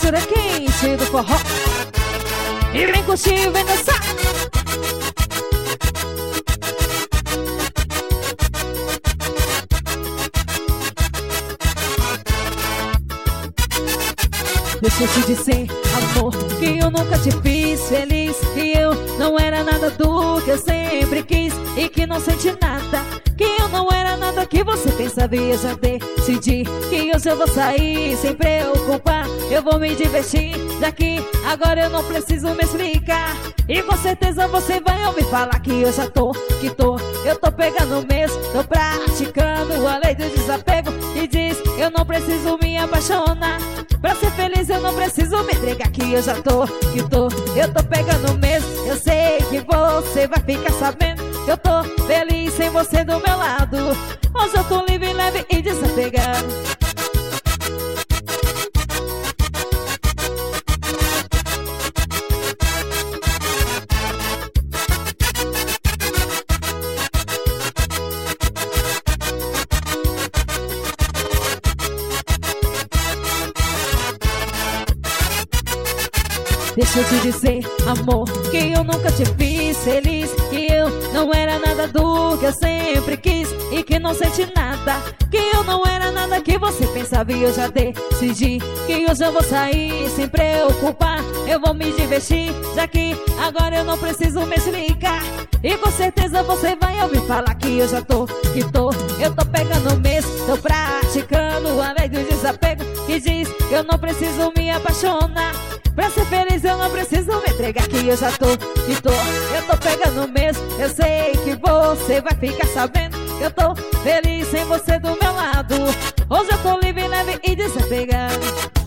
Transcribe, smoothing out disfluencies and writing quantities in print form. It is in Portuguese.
cintura quente do forró. E vem curtir, vem dançar. Deixa eu te dizer, amor, que eu nunca te fiz feliz, que eu não era nada do que eu sempre quis, e que não senti nada, que eu não era nada que você pensava. E eu já decidi que hoje eu vou sair sem preocupar. Eu vou me divertir daqui, agora eu não preciso me explicar. E com certeza você vai ouvir falar que eu já eu tô pegando mesmo, tô praticando a lei do desapego. E diz, eu não preciso me apaixonar, pra ser feliz eu não preciso me entregar. Que eu já eu tô pegando mesmo. Eu sei que você vai ficar sabendo que eu tô feliz sem você do meu lado. Hoje eu tô livre, leve e desapegado. Deixa eu te dizer, amor, que eu nunca te fiz feliz, que eu não era nada do que eu sempre quis, e que não senti nada, que eu não era nada que você pensava. E eu já decidi que hoje eu vou sair sem preocupar. Eu vou me divertir, já que agora eu não preciso me explicar. E com certeza você vai ouvir falar que eu já eu tô pegando mesmo, tô praticando a lei do desapego. Que diz, eu não preciso me apaixonar, pra ser feliz eu não preciso me entregar. Que eu já eu tô pegando mesmo. Eu sei que você vai ficar sabendo que eu tô feliz sem você do meu lado. Hoje eu tô livre, leve e desapegado.